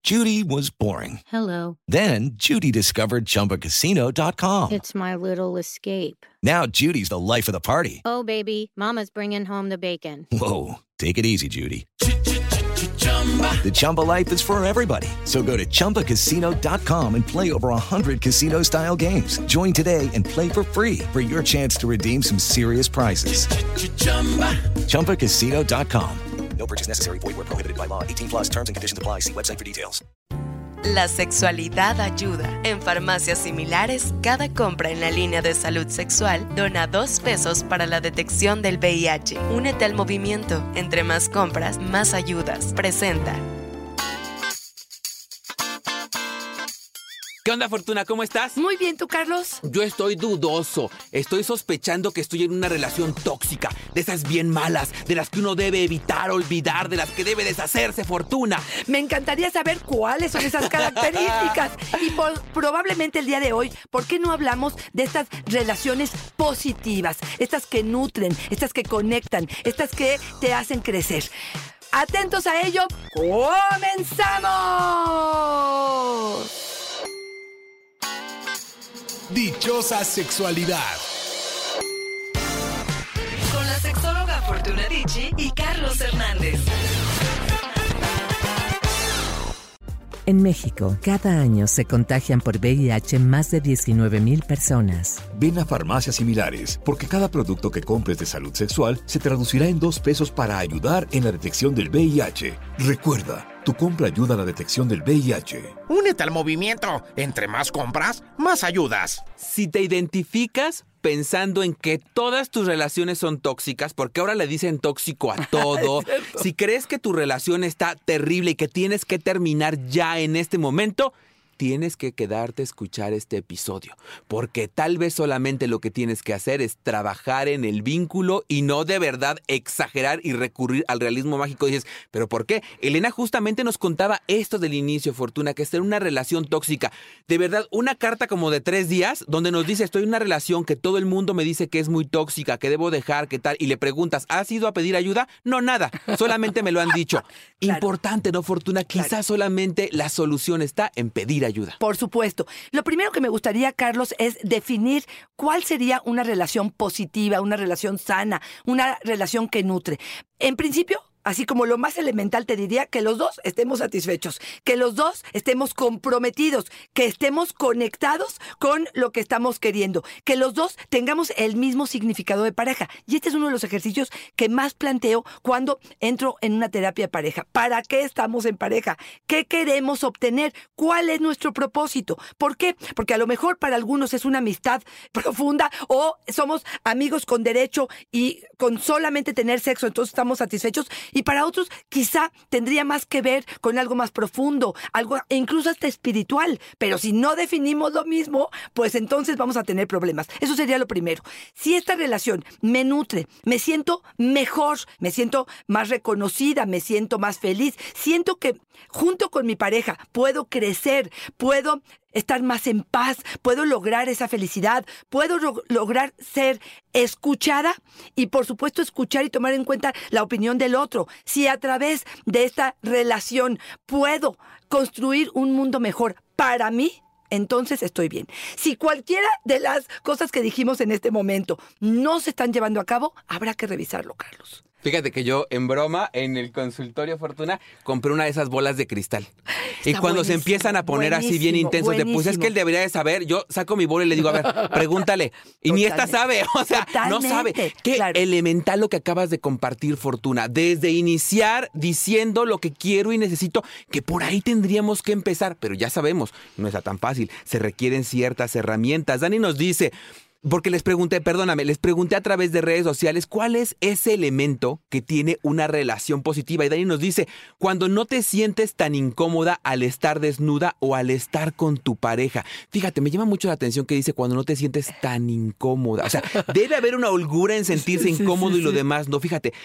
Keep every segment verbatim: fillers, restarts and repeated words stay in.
Judy was boring. Hello. Then Judy discovered Chumba Casino dot com. It's my little escape. Now Judy's the life of the party. Oh, baby, mama's bringing home the bacon. Whoa, take it easy, Judy. The Chumba life is for everybody. So go to Chumba Casino dot com and play over one hundred casino-style games. Join today and play for free for your chance to redeem some serious prizes. Chumba Casino dot com. No purchase necessary. Void where prohibited by law. eighteen plus terms and conditions apply. See website for details. La sexualidad ayuda. En farmacias similares, cada compra en la línea de salud sexual dona dos pesos para la detección del V I H. Únete al movimiento. Entre más compras, más ayudas. Presenta. ¿Qué onda, Fortuna? ¿Cómo estás? Muy bien, ¿tú, Carlos? Yo estoy dudoso. Estoy sospechando que estoy en una relación tóxica, de esas bien malas, de las que uno debe evitar, olvidar, de las que debe deshacerse, Fortuna. Me encantaría saber cuáles son esas características. Y por, probablemente el día de hoy, ¿por qué no hablamos de estas relaciones positivas? Estas que nutren, estas que conectan, estas que te hacen crecer. Atentos a ello, ¡comenzamos! Dichosa sexualidad. Con la sexóloga Fortuna Dicci y Carlos Hernández. En México, cada año se contagian por V I H más de diecinueve mil personas. Ven a farmacias similares, porque cada producto que compres de salud sexual se traducirá en dos pesos para ayudar en la detección del V I H. Recuerda, tu compra ayuda a la detección del V I H. Únete al movimiento. Entre más compras, más ayudas. Si te identificas pensando en que todas tus relaciones son tóxicas, porque ahora le dicen tóxico a todo, si crees que tu relación está terrible y que tienes que terminar ya en este momento, tienes que quedarte a escuchar este episodio, porque tal vez solamente lo que tienes que hacer es trabajar en el vínculo y no de verdad exagerar y recurrir al realismo mágico. Dices, ¿pero por qué? Elena justamente nos contaba esto del inicio, Fortuna, que está en una relación tóxica. De verdad, una carta como de tres días donde nos dice, estoy en una relación que todo el mundo me dice que es muy tóxica, que debo dejar, que tal, y le preguntas, ¿has ido a pedir ayuda? No, nada, solamente me lo han dicho. Claro. Importante, ¿no, Fortuna? Quizás claro. Solamente la solución está en pedir ayuda. Por supuesto. Lo primero que me gustaría, Carlos, es definir cuál sería una relación positiva, una relación sana, una relación que nutre. En principio, así como lo más elemental, te diría que los dos estemos satisfechos, que los dos estemos comprometidos, que estemos conectados con lo que estamos queriendo, que los dos tengamos el mismo significado de pareja. Y este es uno de los ejercicios que más planteo cuando entro en una terapia de pareja. ¿Para qué estamos en pareja? ¿Qué queremos obtener? ¿Cuál es nuestro propósito? ¿Por qué? Porque a lo mejor para algunos es una amistad profunda o somos amigos con derecho y con solamente tener sexo, entonces estamos satisfechos. Y para otros quizá tendría más que ver con algo más profundo, algo incluso hasta espiritual. Pero si no definimos lo mismo, pues entonces vamos a tener problemas. Eso sería lo primero. Si esta relación me nutre, me siento mejor, me siento más reconocida, me siento más feliz, siento que junto con mi pareja puedo crecer, puedo estar más en paz, puedo lograr esa felicidad, puedo ro- lograr ser escuchada y, por supuesto, escuchar y tomar en cuenta la opinión del otro. Si a través de esta relación puedo construir un mundo mejor para mí, entonces estoy bien. Si cualquiera de las cosas que dijimos en este momento no se están llevando a cabo, habrá que revisarlo, Carlos. Fíjate que yo, en broma, en el consultorio Fortuna, compré una de esas bolas de cristal. Está y cuando se empiezan a poner así bien intensos, de pues es que él debería de saber, yo saco mi bola y le digo, a ver, pregúntale. Y ni esta sabe, o sea, Totalmente. no sabe. Qué claro. elemental lo que acabas de compartir, Fortuna. Desde iniciar diciendo lo que quiero y necesito, que por ahí tendríamos que empezar. Pero ya sabemos, no está tan fácil. Se requieren ciertas herramientas. Dani nos dice... Porque les pregunté, perdóname, les pregunté a través de redes sociales cuál es ese elemento que tiene una relación positiva. Y Dani nos dice, cuando no te sientes tan incómoda al estar desnuda o al estar con tu pareja. Fíjate, me llama mucho la atención que dice cuando no te sientes tan incómoda. O sea, debe haber una holgura en sentirse incómodo sí, sí, y lo sí. demás. No, fíjate.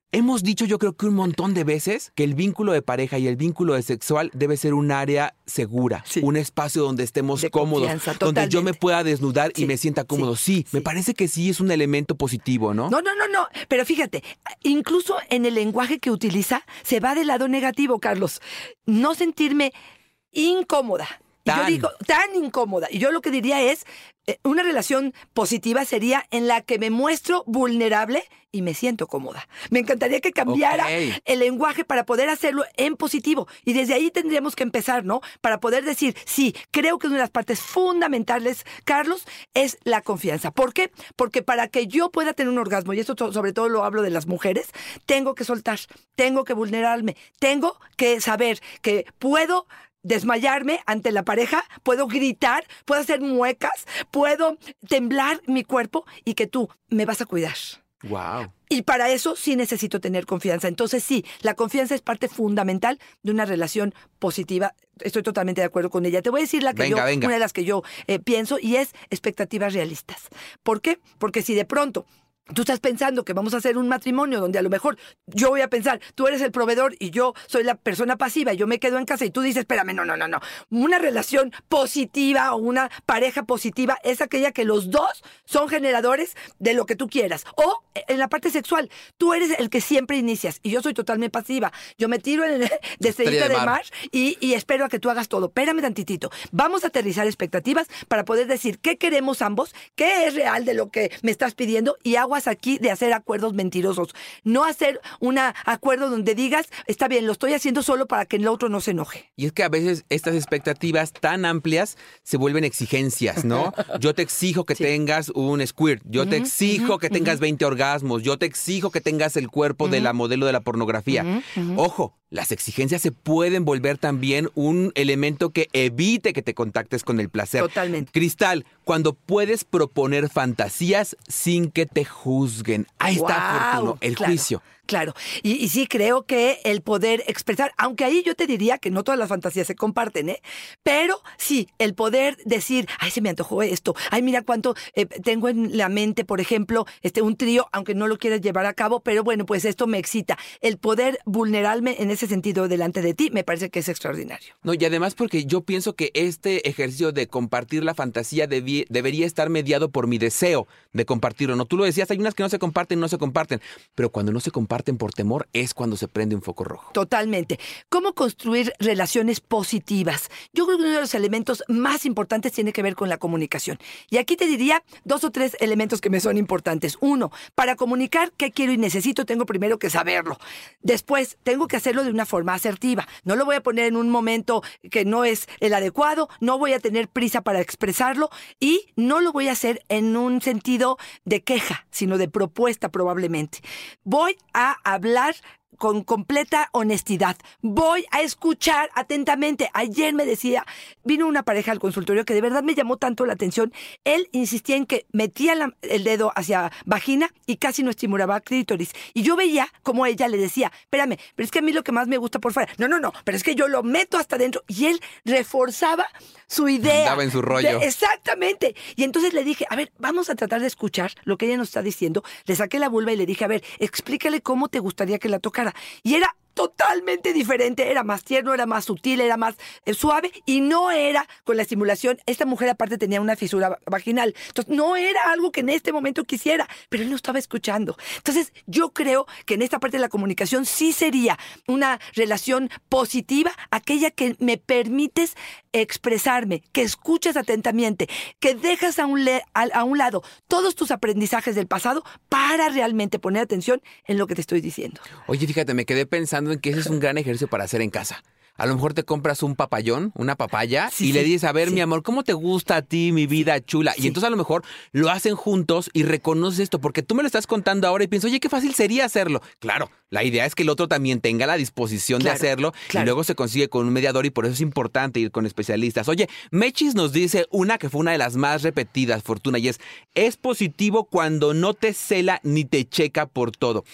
Hemos dicho yo creo que un montón de veces que el vínculo de pareja y el vínculo de sexual debe ser un área segura, sí. un espacio donde estemos de cómodos, donde yo me pueda desnudar sí. y me sienta cómodo. Sí, sí, sí, me parece que sí es un elemento positivo, ¿no? No, no, no, no, pero fíjate, incluso en el lenguaje que utiliza se va del lado negativo, Carlos. No sentirme incómoda. Y yo digo, tan incómoda. Y yo lo que diría es, eh, una relación positiva sería en la que me muestro vulnerable y me siento cómoda. Me encantaría que cambiara okay. el lenguaje para poder hacerlo en positivo. Y desde ahí tendríamos que empezar, ¿no? Para poder decir, sí, creo que una de las partes fundamentales, Carlos, es la confianza. ¿Por qué? Porque para que yo pueda tener un orgasmo, y esto sobre todo lo hablo de las mujeres, tengo que soltar, tengo que vulnerarme, tengo que saber que puedo desmayarme ante la pareja, puedo gritar, puedo hacer muecas, puedo temblar mi cuerpo y que tú me vas a cuidar. Wow. Y para eso sí necesito tener confianza. Entonces sí, la confianza es parte fundamental de una relación positiva. Estoy totalmente de acuerdo con ella. Te voy a decir la que venga, yo, venga. una de las que yo eh, pienso y es expectativas realistas. ¿Por qué? Porque si de pronto tú estás pensando que vamos a hacer un matrimonio donde a lo mejor yo voy a pensar, tú eres el proveedor y yo soy la persona pasiva y yo me quedo en casa y tú dices, espérame, no, no, no, no. Una relación positiva o una pareja positiva es aquella que los dos son generadores de lo que tú quieras. O en la parte sexual, tú eres el que siempre inicias y yo soy totalmente pasiva. Yo me tiro en el, de estrellita de mar, mar y, y espero a que tú hagas todo. Espérame tantitito. Vamos a aterrizar expectativas para poder decir qué queremos ambos, qué es real de lo que me estás pidiendo y hago aquí de hacer acuerdos mentirosos. No hacer un acuerdo donde digas, está bien, lo estoy haciendo solo para que el otro no se enoje. Y es que a veces estas expectativas tan amplias se vuelven exigencias, ¿no? Yo te exijo que sí. tengas un squirt, yo uh-huh, te exijo uh-huh, que tengas uh-huh. veinte orgasmos, yo te exijo que tengas el cuerpo uh-huh. de la modelo de la pornografía. Uh-huh, uh-huh. Ojo, las exigencias se pueden volver también un elemento que evite que te contactes con el placer. Totalmente. Cristal, cuando puedes proponer fantasías sin que te juzguen. Ahí wow, está, Fortuno, el claro. juicio. Claro, y, y sí creo que el poder expresar, aunque ahí yo te diría que no todas las fantasías se comparten, ¿eh? Pero sí, el poder decir, ay, se me antojó esto, ay, mira cuánto eh, tengo en la mente, por ejemplo, este un trío, aunque no lo quieras llevar a cabo, pero bueno, pues esto me excita. El poder vulnerarme en ese sentido delante de ti me parece que es extraordinario. No, y además porque yo pienso que este ejercicio de compartir la fantasía debí, debería estar mediado por mi deseo de compartirlo. No, tú lo decías, hay unas que no se comparten, no se comparten, pero cuando no se comparten por temor es cuando se prende un foco rojo. Totalmente. ¿Cómo construir relaciones positivas? Yo creo que uno de los elementos más importantes tiene que ver con la comunicación. Y aquí te diría dos o tres elementos que me son importantes. Uno, para comunicar qué quiero y necesito, tengo primero que saberlo. Después, tengo que hacerlo de una forma asertiva. No lo voy a poner en un momento que no es el adecuado, no voy a tener prisa para expresarlo y no lo voy a hacer en un sentido de queja, sino de propuesta probablemente. Voy a hablar con completa honestidad. Voy a escuchar atentamente. Ayer me decía, vino una pareja al consultorio que de verdad me llamó tanto la atención. Él insistía en que metía la, el dedo hacia vagina y casi no estimulaba clítoris. Y yo veía como ella le decía, espérame, pero es que a mí lo que más me gusta por fuera. No, no, no, pero es que yo lo meto hasta adentro. Y él reforzaba su idea. Estaba en su rollo. De, exactamente. Y entonces le dije, a ver, vamos a tratar de escuchar lo que ella nos está diciendo. Le saqué la vulva y le dije, a ver, explícale cómo te gustaría que la tocara. Y era totalmente diferente, era más tierno, era más sutil, era más eh, suave y no era con la estimulación. Esta mujer aparte tenía una fisura vaginal, entonces no era algo que en este momento quisiera, pero él no estaba escuchando. Entonces yo creo que en esta parte de la comunicación sí sería una relación positiva, aquella que me permites expresarme, que escuchas atentamente, que dejas a un, le- a, a un lado todos tus aprendizajes del pasado para realmente poner atención en lo que te estoy diciendo. Oye, fíjate, me quedé pensando en que ese es un gran ejercicio para hacer en casa. A lo mejor te compras un papayón, una papaya, sí, y sí, le dices, a ver, sí. mi amor, ¿cómo te gusta a ti, mi vida chula? Sí. Y entonces a lo mejor lo hacen juntos y reconoces esto, porque tú me lo estás contando ahora y piensas, oye, qué fácil sería hacerlo. Claro, la idea es que el otro también tenga la disposición claro, de hacerlo claro. y luego se consigue con un mediador y por eso es importante ir con especialistas. Oye, Mechis nos dice una que fue una de las más repetidas, Fortuna, y es, es positivo cuando no te cela ni te checa por todo.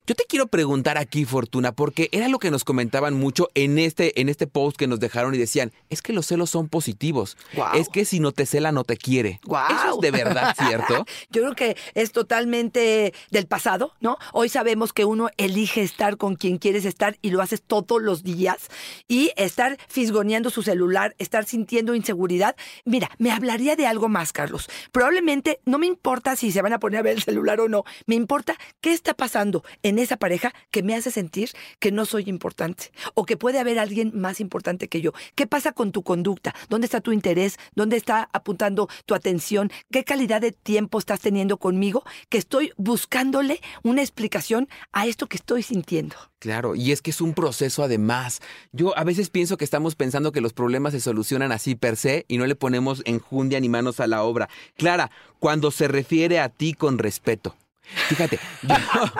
Yo te quiero preguntar aquí, Fortuna, porque era lo que nos comentaban mucho en este, en este post que nos dejaron y decían, es que los celos son positivos. Wow. Es que si no te cela, no te quiere. Wow. ¿Eso es de verdad cierto? Yo creo que es totalmente del pasado, ¿no? Hoy sabemos que uno elige estar con quien quieres estar y lo haces todos los días. Y estar fisgoneando su celular, estar sintiendo inseguridad. Mira, me hablaría de algo más, Carlos. Probablemente no me importa si se van a poner a ver el celular o no. Me importa qué está pasando en esa pareja que me hace sentir que no soy importante o que puede haber alguien más importante que yo. ¿Qué pasa con tu conducta? ¿Dónde está tu interés? ¿Dónde está apuntando tu atención? ¿Qué calidad de tiempo estás teniendo conmigo? Que estoy buscándole una explicación a esto que estoy sintiendo. Claro, y es que es un proceso además. Yo a veces pienso que estamos pensando que los problemas se solucionan así per se y no le ponemos enjundia ni manos a la obra. Clara, cuando se refiere a ti con respeto. Fíjate, yo,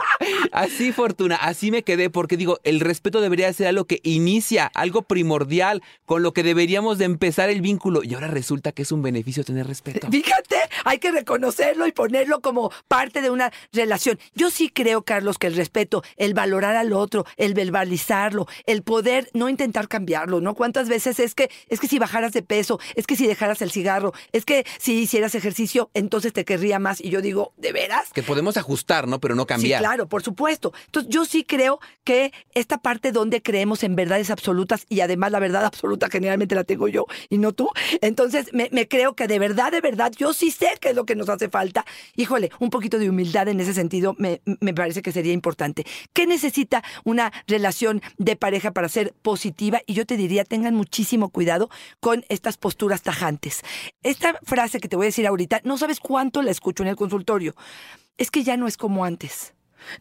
así Fortuna, así me quedé porque digo, el respeto debería ser algo que inicia, algo primordial, con lo que deberíamos de empezar el vínculo y ahora resulta que es un beneficio tener respeto. Fíjate, hay que reconocerlo y ponerlo como parte de una relación. Yo sí creo, Carlos, que el respeto, el valorar al otro, el verbalizarlo, el poder no intentar cambiarlo, ¿no? ¿Cuántas veces es que, es que si bajaras de peso, es que si dejaras el cigarro, es que si hicieras ejercicio, entonces te querría más? Y yo digo, ¿de veras? Que podemos ajustar, ¿no? Pero no cambiar. Sí, claro, por supuesto. Entonces, yo sí creo que esta parte donde creemos en verdades absolutas y además la verdad absoluta generalmente la tengo yo y no tú. Entonces, me, me creo que de verdad, de verdad, yo sí sé qué es lo que nos hace falta. Híjole, un poquito de humildad en ese sentido me, me parece que sería importante. ¿Qué necesita una relación de pareja para ser positiva? Y yo te diría, tengan muchísimo cuidado con estas posturas tajantes. Esta frase que te voy a decir ahorita, no sabes cuánto la escucho en el consultorio. Es que ya no es como antes.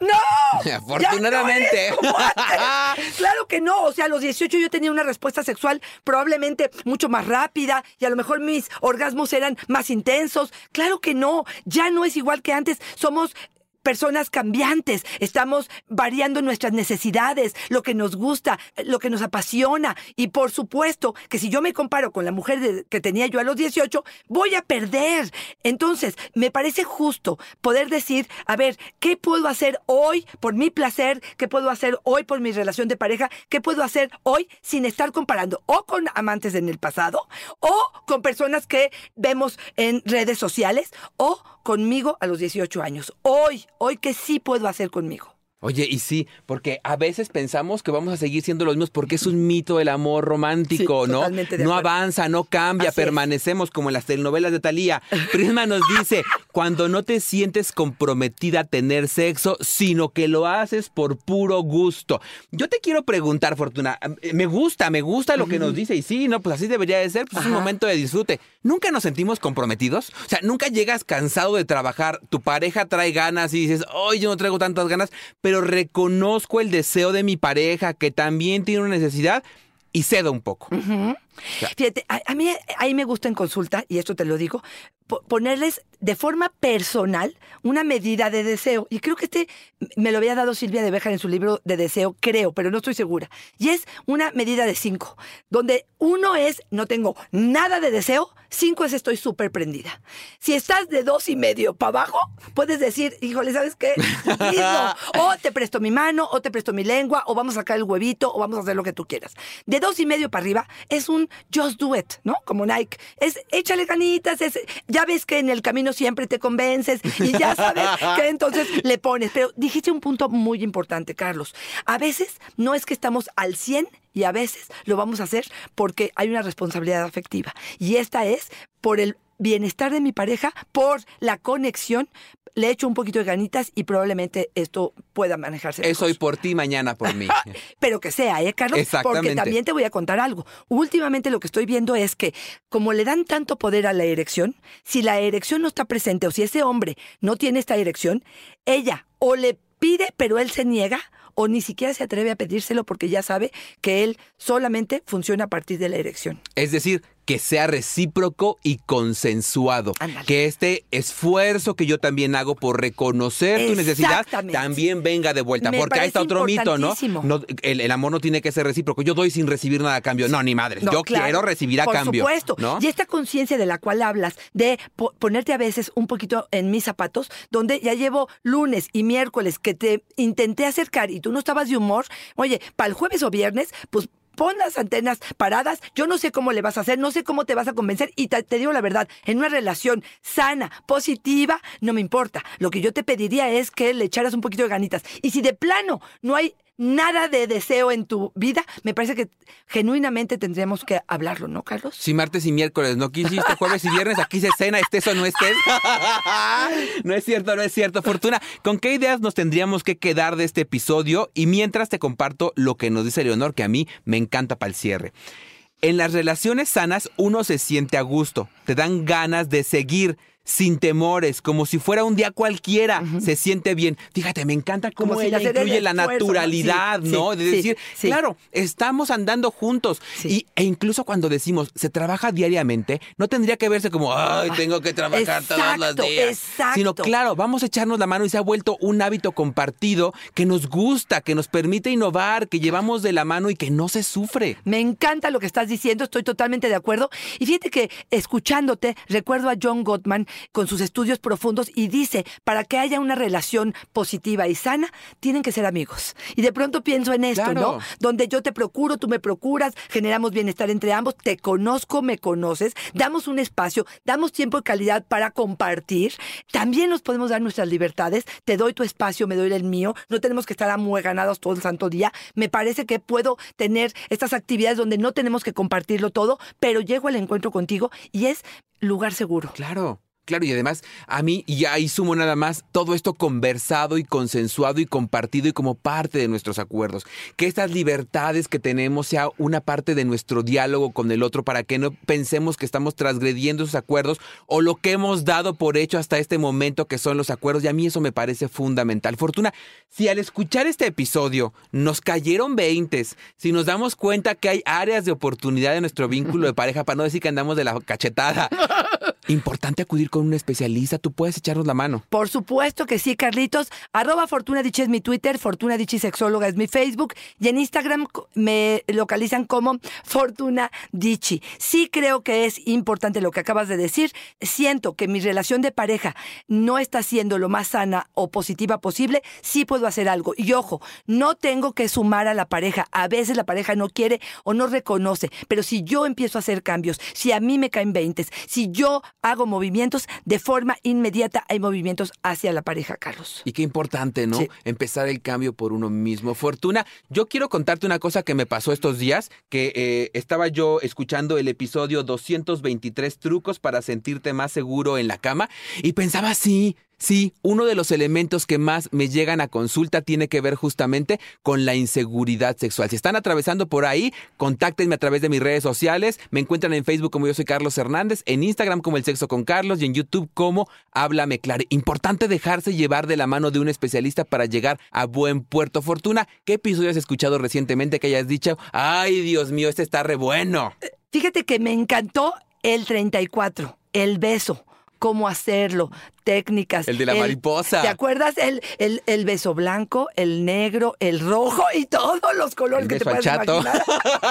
¡No! Afortunadamente. Ya no es como antes. Claro que no. O sea, a los dieciocho yo tenía una respuesta sexual probablemente mucho más rápida y a lo mejor mis orgasmos eran más intensos. Claro que no. Ya no es igual que antes. Somos personas cambiantes, estamos variando nuestras necesidades, lo que nos gusta, lo que nos apasiona. Y por supuesto que si yo me comparo con la mujer de, que tenía yo a los dieciocho, voy a perder. Entonces, me parece justo poder decir, a ver, ¿qué puedo hacer hoy por mi placer? ¿Qué puedo hacer hoy por mi relación de pareja? ¿Qué puedo hacer hoy sin estar comparando o con amantes en el pasado o con personas que vemos en redes sociales o conmigo a los dieciocho años? Hoy, hoy que sí puedo hacer conmigo. Oye, y sí, porque a veces pensamos que vamos a seguir siendo los mismos porque es un mito el amor romántico, sí, ¿no? No avanza, no cambia, Así permanecemos es. como en las telenovelas de Thalía. Prisma nos dice, cuando no te sientes comprometida a tener sexo, sino que lo haces por puro gusto. Yo te quiero preguntar, Fortuna, me gusta, me gusta lo que nos dice y sí, no, pues así debería de ser, pues es un momento de disfrute. ¿Nunca nos sentimos comprometidos? O sea, ¿nunca llegas cansado de trabajar, tu pareja trae ganas y dices, hoy yo no traigo tantas ganas, pero pero reconozco el deseo de mi pareja que también tiene una necesidad y cedo un poco? Uh-huh. Fíjate, a, a mí ahí me gusta en consulta, y esto te lo digo, po- ponerles de forma personal una medida de deseo. Y creo que este me lo había dado Silvia de Béjar en su libro de deseo, creo, pero no estoy segura. Y es una medida de cinco, donde uno es, no tengo nada de deseo, cinco es estoy súper prendida. Si estás de dos y medio para abajo, puedes decir, híjole, ¿sabes qué? Listo. O te presto mi mano, o te presto mi lengua, o vamos a sacar el huevito, o vamos a hacer lo que tú quieras. De dos y medio para arriba es un just do it, ¿no? Como Nike. Es échale ganitas, es, ya ves que en el camino siempre te convences y ya sabes que entonces le pones. Pero dijiste un punto muy importante, Carlos. A veces no es que estamos al cien y a veces lo vamos a hacer porque hay una responsabilidad afectiva. Y esta es por el bienestar de mi pareja, por la conexión. Le echo un poquito de ganitas y probablemente esto pueda manejarse mejor. Es hoy por ti, mañana por mí. Pero que sea, ¿eh, Carlos? Exactamente. Porque también te voy a contar algo. Últimamente lo que estoy viendo es que como le dan tanto poder a la erección, si la erección no está presente o si ese hombre no tiene esta erección, ella o le pide pero él se niega o ni siquiera se atreve a pedírselo porque ya sabe que él solamente funciona a partir de la erección. Es decir, que sea recíproco y consensuado. Ándale. Que este esfuerzo que yo también hago por reconocer tu necesidad también venga de vuelta. Me porque ahí está otro mito, ¿no? importantísimo. no el, el amor no tiene que ser recíproco. Yo doy sin recibir nada a cambio. No, ni madre. No, yo claro, quiero recibir a por cambio. Por supuesto. ¿No? Y esta conciencia de la cual hablas, de po- ponerte a veces un poquito en mis zapatos, donde ya llevo lunes y miércoles que te intenté acercar y tú no estabas de humor, oye, para el jueves o viernes, pues pon las antenas paradas, yo no sé cómo le vas a hacer, no sé cómo te vas a convencer y te, te digo la verdad, en una relación sana, positiva, no me importa. Lo que yo te pediría es que le echaras un poquito de ganitas. Y si de plano no hay nada de deseo en tu vida, me parece que genuinamente tendríamos que hablarlo, ¿no, Carlos? Sí, martes y miércoles, ¿no quisiste jueves y viernes? Aquí se cena, estés o no estés. No es cierto, no es cierto. Fortuna, ¿con qué ideas nos tendríamos que quedar de este episodio? Y mientras te comparto lo que nos dice Leonor, que a mí me encanta para el cierre. En las relaciones sanas uno se siente a gusto, te dan ganas de seguir sin temores, como si fuera un día cualquiera, uh-huh. Se siente bien. Fíjate, me encanta cómo como ella si incluye la esfuerzo, naturalidad, sí, ¿no? sí, de sí, decir, sí. claro, estamos andando juntos. Sí. Y, e incluso cuando decimos, se trabaja diariamente, no tendría que verse como, ay, tengo que trabajar exacto, todos los días. Exacto. Sino, claro, vamos a echarnos la mano y se ha vuelto un hábito compartido que nos gusta, que nos permite innovar, que llevamos de la mano y que no se sufre. Me encanta lo que estás diciendo, estoy totalmente de acuerdo. Y fíjate que escuchándote, recuerdo a John Gottman con sus estudios profundos y dice, para que haya una relación positiva y sana, tienen que ser amigos. Y de pronto pienso en esto, Claro. ¿no? Donde yo te procuro, tú me procuras, generamos bienestar entre ambos, te conozco, me conoces, damos un espacio, damos tiempo de calidad para compartir. También nos podemos dar nuestras libertades, te doy tu espacio, me doy el mío, no tenemos que estar amueganados todo el santo día. Me parece que puedo tener estas actividades donde no tenemos que compartirlo todo, pero llego al encuentro contigo y es lugar seguro. Claro. Claro, y además, a mí, y ahí sumo nada más, todo esto conversado y consensuado y compartido y como parte de nuestros acuerdos. Que estas libertades que tenemos sea una parte de nuestro diálogo con el otro para que no pensemos que estamos transgrediendo esos acuerdos o lo que hemos dado por hecho hasta este momento que son los acuerdos. Y a mí eso me parece fundamental. Fortuna, si al escuchar este episodio nos cayeron veintes, si nos damos cuenta que hay áreas de oportunidad en nuestro vínculo de pareja, para no decir que andamos de la cachetada, importante acudir con un especialista, tú puedes echarnos la mano. Por supuesto que sí, Carlitos. Arroba Fortuna Dichi es mi Twitter, Fortuna Dichi Sexóloga es mi Facebook y en Instagram me localizan como Fortuna Dichi. Sí creo que es importante lo que acabas de decir. Siento que mi relación de pareja no está siendo lo más sana o positiva posible. Sí puedo hacer algo. Y ojo, no tengo que sumar a la pareja. A veces la pareja no quiere o no reconoce. Pero si yo empiezo a hacer cambios, si a mí me caen veintes, si yo hago movimientos, de forma inmediata hay movimientos hacia la pareja, Carlos. Y qué importante, ¿no? Sí. Empezar el cambio por uno mismo. Fortuna, yo quiero contarte una cosa que me pasó estos días, que eh, estaba yo escuchando el episodio doscientos veintitrés, trucos para sentirte más seguro en la cama, y pensaba así... Sí, uno de los elementos que más me llegan a consulta tiene que ver justamente con la inseguridad sexual. Si están atravesando por ahí, contáctenme a través de mis redes sociales. Me encuentran en Facebook como Yo Soy Carlos Hernández, en Instagram como El Sexo con Carlos y en YouTube como Háblame Claro. Importante dejarse llevar de la mano de un especialista para llegar a buen puerto. Fortuna, ¿qué episodio has escuchado recientemente que hayas dicho, ay, Dios mío, este está re bueno? Fíjate que me encantó el treinta y cuatro, el beso. Cómo hacerlo, técnicas. El de la el, mariposa. ¿Te acuerdas? El, el, el beso blanco, el negro, el rojo y todos los colores el que beso te puedes al chato. imaginar.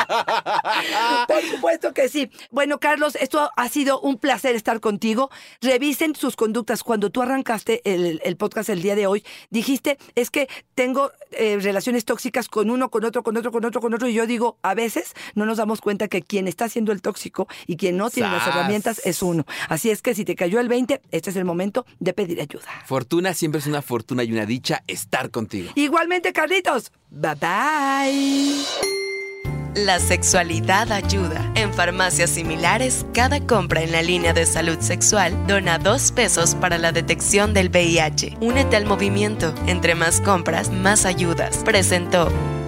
Por supuesto que sí. Bueno, Carlos, esto ha sido un placer estar contigo. Revisen sus conductas. Cuando tú arrancaste el, el podcast el día de hoy, dijiste, es que tengo eh, relaciones tóxicas con uno, con otro, con otro, con otro, con otro. Y yo digo, a veces no nos damos cuenta que quien está haciendo el tóxico y quien no tiene ¡Sas! Las herramientas es uno. Así es que si te cayó el veinte, este es el momento de pedir ayuda. Fortuna, siempre es una fortuna y una dicha estar contigo. Igualmente, Carlitos. Bye bye. La sexualidad ayuda. En farmacias similares, cada compra en la línea de salud sexual dona dos pesos para la detección del V I H. Únete al movimiento. Entre más compras, más ayudas. Presentó